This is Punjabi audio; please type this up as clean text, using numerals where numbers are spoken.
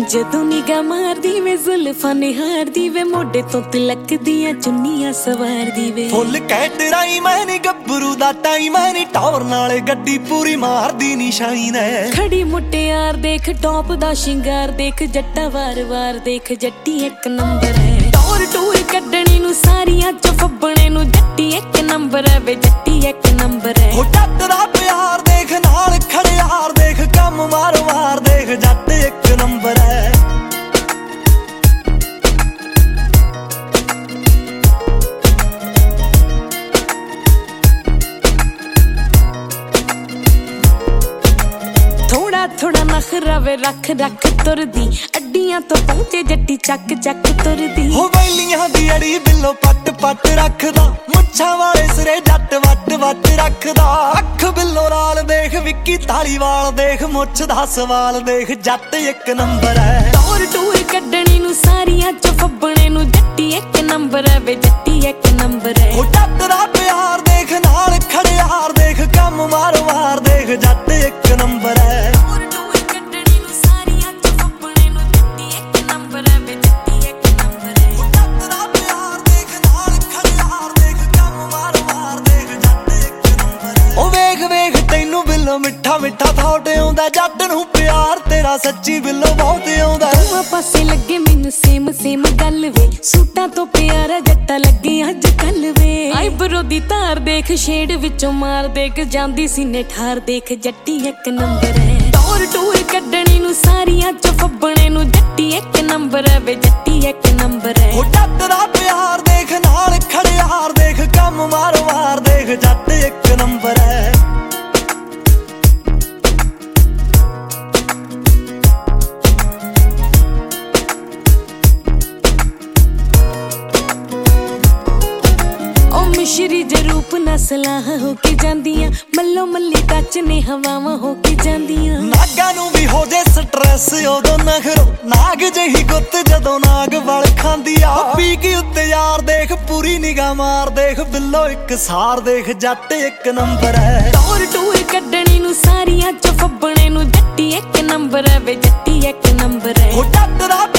ਜਦੋਂ ਨਿਗਾਹ ਮਾਰਦੀ ਵੇ ਜ਼ੁਲਫਾਂ ਨਿਹਾਰਦੀ ਵੇ ਮੋਢੇ ਤੋਂ ਤਿਲਕ ਦੀਆਂ ਚੁੰਨੀਆਂ ਸਵਾਰਦੀ ਵੇ ਫੁੱਲ ਕੈਟਰਾਈ ਮੈਂ ਨੀ ਗੱਭਰੂ ਦਾ ਟਾਈਮ ਮੈਂ ਨੀ ਟੌਰ ਨਾਲ ਗੱਡੀ ਪੂਰੀ ਮਾਰਦੀ ਨੀ ਸ਼ਾਈਨ ਐ ਖੜੀ ਮੁਟਿਆਰ ਦੇਖ ਟੌਪ ਦਾ ਸ਼ਿੰਗਾਰ ਦੇਖ ਜੱਟਾ ਵਾਰ-ਵਾਰ ਦੇਖ ਜੱਟੀ ਇੱਕ ਨੰਬਰ ਹੈ ਟੌਰ ਟੂਰ ਕੱਢਣੀ ਨੂੰ ਸਾਰੀਆਂ ਚ ਫੱਬਣੇ ਨੂੰ ਜੱਟੀ ਇੱਕ ਨੰਬਰ ਹੈ ਵੇ ਜੱਟੀ ਇੱਕ ਨੰਬਰ ਹੈ ਹੋ ਜੱਟ ਦਾ ਪਿਆਰ ਦੇਖ ਨਾਲ ਖੜਿਆਰ ਦੇਖ ਕੰਮ ਵਾਰ-ਵਾਰ ਦੇਖ ਜੱਟ ਇੱਕ ਨੰਬਰ ਹੈ ਥੋੜਾ ਨਖਰਾ ਵੇ ਰੱਖ ਰੱਖ ਤੁਰਦੀ ਅੱਡੀਆਂ ਤੋਂ ਪਹੁੰਚੇ ਜੱਟੀ ਚੱਕ ਚੱਕ ਤੁਰਦੀ ਹੋ ਵੈਲੀਆਂ ਦੀ ਅੜੀ ਬਿੱਲੋ ਪੱਟ ਪੱਟ ਰੱਖਦਾ ਮੁੱਛਾਂ ਵਾਲੇ ਸਿਰੇ ਜੱਟ ਵੱਟ ਵੱਟ ਰੱਖਦਾ ਅੱਖ ਬਿੱਲੋ ਲਾਲ ਦੇਖ ਵਿੱਕੀ ਧਾਲੀਵਾਲ ਦੇਖ ਮੁੱਛ ਦਾ ਸਵਾਲ ਦੇਖ ਜੱਟ ਇੱਕ ਨੰਬਰ ਹੈ ਟੌਰ ਟੂਰ ਕੱਢਣੀ ਨੂੰ ਸਾਰੀਆਂ ਚ ਫੱਬਣੇ ਨੂੰ ਜੱਟੀ ਇੱਕ ਨੰਬਰ ਹੈ ਵੇ ਜੱਟੀ ਇੱਕ ਨੰਬਰ ਹੈ ਹੋ ਜੱਟ ਦਾ ਪਿਆਰ ਦੇਖ ਨਾਲ ਖੜਿਆਰ ਦੇਖ ਕੰਮ ਵਾਰ-ਵਾਰ ਦੇਖ ਜੱਟ ਇੱਕ ਨੰਬਰ ਹੈ ਮਿੱਠਾ ਮਿੱਠਾ ਥਾਟ ਆਉਂਦਾ ਜੱਟ ਨੂੰ ਪਿਆਰ ਤੇਰਾ ਸੱਚੀ ਬਿੱਲੋ ਬਹੁਤ ਆਉਂਦਾ ਦੋਵਾਂ ਪਾਸੇ ਲੱਗੇ ਮੈਨੂੰ ਸੇਮ ਸੇਮ ਗੱਲ ਵੇ ਸੂਟਾਂ ਤੋਂ ਪਿਆਰਾ ਜੱਟਾ ਲੱਗੇ ਅੱਜ ਕੱਲ ਵੇ ਆਈਬਰੋ ਦੀ ਧਾਰ ਦੇਖ ਸ਼ੇਡ ਵਿੱਚੋਂ ਮਾਰ ਦੇਖ ਜਾਂਦੀ ਸੀਨੇ ਠਾਰ ਦੇਖ ਜੱਟੀ ਇੱਕ ਨੰਬਰ ਹੈ ਟੌਰ ਟੂਰ ਕੱਢਣੀ ਨੂੰ ਸਾਰੀਆਂ ਚ ਫੱਬਣੇ ਨੂੰ ਜੱਟੀ ਇੱਕ ਨੰਬਰ ਹੈ ਵੇ ਜੱਟੀ ਇੱਕ ਨੰਬਰ ਹੈ ਹੋ ਜੱਟ ਦਾ ਪਿਆਰ ਦੇਖ ਨਾਲ ਖੜਿਆਰ ਦੇਖ ਕੰਮ ਵਾਰ-ਵਾਰ ਦੇਖ ਜੱਟ ਇੱਕ ਨੰਬਰ ਹੈ ਮਿਸ਼ਰੀ ਦੇ ਰੂਪ ਨਾਲ ਸਲਾਹ ਹੋ ਕੇ ਜਾਂਦੀਆਂ ਮੱਲੋ ਮੱਲੀ ਟੱਚ ਨੇ ਹਵਾਵਾਂ ਹੋ ਕੇ ਜਾਂਦੀਆਂ ਨਾਗਾਂ ਨੂੰ ਵੀ ਹੋ ਜੇ ਸਟ੍ਰੈਸ ਉਦੋਂ ਨਖਰੋ ਨਾਗ ਜਿਹੀ ਗੁੱਤ ਜਦੋਂ ਨਾਗ ਵਲ ਖਾਂਦੀ ਆ ਪੀ ਕੇ ਉੱਤੇ ਯਾਰ ਦੇਖ ਪੂਰੀ ਨਿਗਾਹ ਮਾਰ ਦੇਖ ਬਿੱਲੋ ਇੱਕ ਸਾਰ ਦੇਖ ਜੱਟ ਇੱਕ ਨੰਬਰ ਹੈ ਟੌਰ ਟੂਰ ਕੱਢਣੀ ਨੂੰ ਸਾਰੀਆਂ ਚ ਫੱਬਣੇ ਨੂੰ ਜੱਟੀ ਇੱਕ ਨੰਬਰ ਹੈ ਵੇ ਜੱਟੀ ਇੱਕ ਨੰਬਰ ਹੈ ਹੋ ਜੱਟ ਦਾ